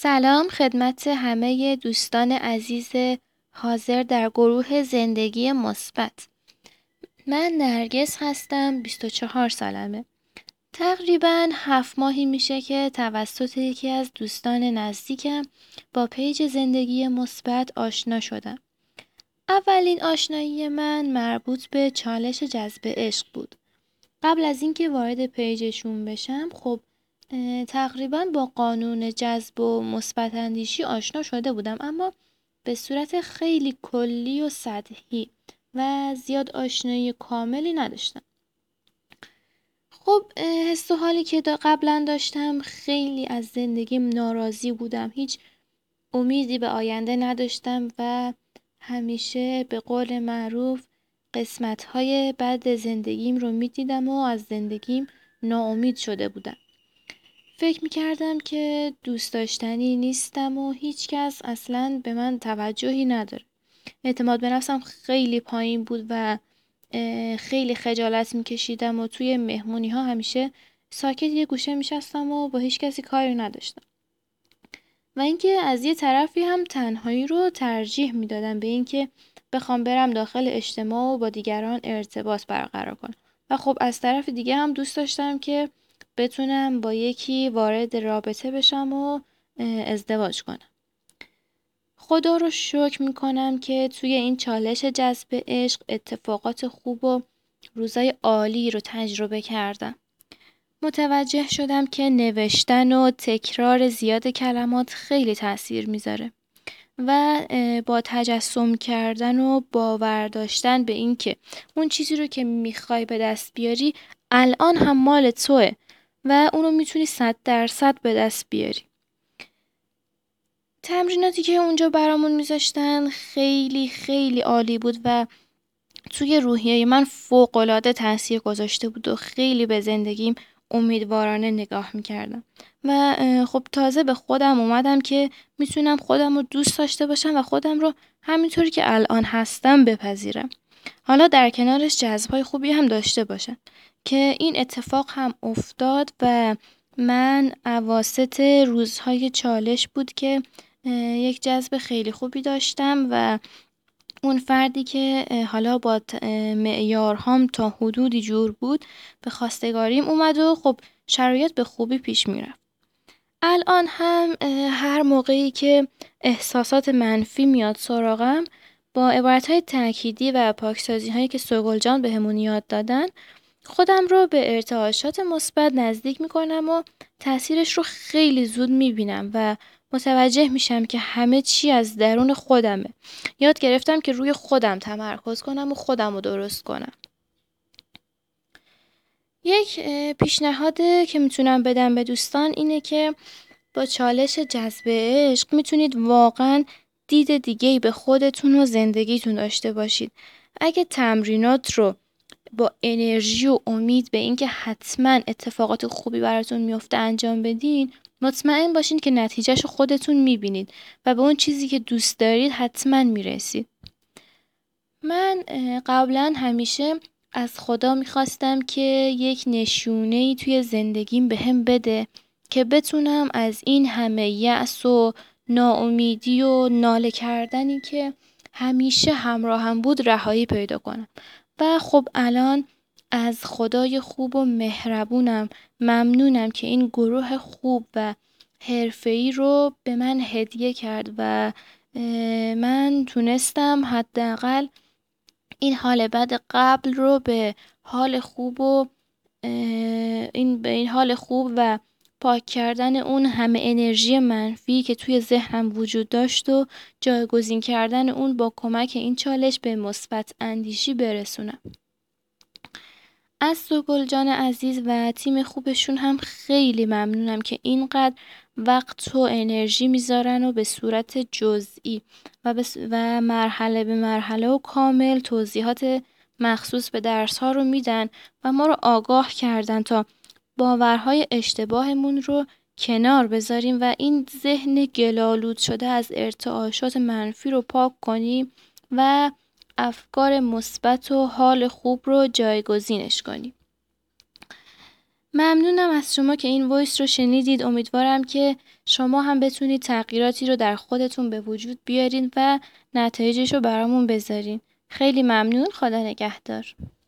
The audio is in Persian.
سلام خدمت همه دوستان عزیز حاضر در گروه زندگی مثبت. من نرگس هستم، 24 سالمه. تقریباً 7 ماهی میشه که توسط یکی از دوستان نزدیکم با پیج زندگی مثبت آشنا شدم. اولین آشنایی من مربوط به چالش جذب عشق بود. قبل از اینکه وارد پیجشون بشم تقریبا با قانون جذب و مثبت اندیشی آشنا شده بودم، اما به صورت خیلی کلی و سطحی و زیاد آشنایی کاملی نداشتم. حس و حالی که قبلا داشتم، خیلی از زندگیم ناراضی بودم، هیچ امیدی به آینده نداشتم و همیشه به قول معروف قسمت‌های بد زندگیم رو می‌دیدم و از زندگیم ناامید شده بودم. فکر می‌کردم که دوست داشتنی نیستم و هیچ کس اصلاً به من توجهی نداره. اعتماد به نفسم خیلی پایین بود و خیلی خجالت می‌کشیدم و توی مهمونی‌ها همیشه ساکت یه گوشه می‌شستم و با هیچ کسی کاری نداشتم. و اینکه از یه طرفی هم تنهایی رو ترجیح میدادم به اینکه بخوام برم داخل اجتماع و با دیگران ارتباط برقرار کنم. و از طرف دیگه هم دوست داشتم که بتونم با یکی وارد رابطه بشم و ازدواج کنم. خدا رو شکر میکنم که توی این چالش جذب عشق اتفاقات خوب و روزای عالی رو تجربه کردم. متوجه شدم که نوشتن و تکرار زیاد کلمات خیلی تأثیر میذاره و با تجسم کردن و باور داشتن به این که اون چیزی رو که میخوای به دست بیاری الان هم مال توه و اونو میتونی 100% به دست بیاری. تمریناتی که اونجا برامون میذاشتن خیلی خیلی عالی بود و توی روحیه من فوق‌العاده تأثیر گذاشته بود و خیلی به زندگیم امیدوارانه نگاه میکردم و تازه به خودم اومدم که میتونم خودم رو دوست داشته باشم و خودم رو همینطوری که الان هستم بپذیرم. حالا در کنارش جذبهای خوبی هم داشته باشم که این اتفاق هم افتاد و من اواسط روزهای چالش بود که یک جذب خیلی خوبی داشتم و اون فردی که حالا با معیارهام تا حدودی جور بود به خواستگاریم اومد و شرایط به خوبی پیش میرفت. الان هم هر موقعی که احساسات منفی میاد سراغم، با عبارتهای تأکیدی و پاکسازی‌هایی که سوگل جان بهمون یاد دادن، خودم رو به ارتعاشات مثبت نزدیک میکنم و تأثیرش رو خیلی زود میبینم و متوجه میشم که همه چی از درون خودمه. یاد گرفتم که روی خودم تمرکز کنم و خودم رو درست کنم. یک پیشنهاد که میتونم بدم به دوستان اینه که با چالش جذب عشق میتونید واقعا دید دیگه‌ای به خودتون و زندگیتون داشته باشید. اگه تمرینات رو با انرژی و امید به اینکه حتما اتفاقات خوبی براتون میفته انجام بدین، مطمئن باشین که نتیجهشو خودتون میبینید و به اون چیزی که دوست دارید حتما میرسید. من قبلا همیشه از خدا میخواستم که یک نشونه‌ای توی زندگیم بهم بده که بتونم از این همه یأس و ناامیدی و ناله کردنی که همیشه همراهم بود رهایی پیدا کنم. و الان از خدای خوب و مهربونم ممنونم که این گروه خوب و حرفه‌ای رو به من هدیه کرد و من تونستم حداقل این حال بد قبل رو به حال خوب و به این حال خوب و پاک کردن اون همه انرژی منفی که توی ذهنم وجود داشت و جایگزین کردن اون با کمک این چالش به مثبت اندیشی برسونم. از سوگل جان عزیز و تیم خوبشون هم خیلی ممنونم که اینقدر وقت و انرژی میذارن و به صورت جزئی و مرحله به مرحله و کامل توضیحات مخصوص به درس ها رو میدن و ما رو آگاه کردن تا باورهای اشتباهمون رو کنار بذاریم و این ذهن گلالود شده از ارتعاشات منفی رو پاک کنیم و افکار مثبت و حال خوب رو جایگزینش کنیم. ممنونم از شما که این وایس رو شنیدید. امیدوارم که شما هم بتونید تغییراتی رو در خودتون به وجود بیارین و نتایجش رو برامون بذارین. خیلی ممنون. خدا نگهدار.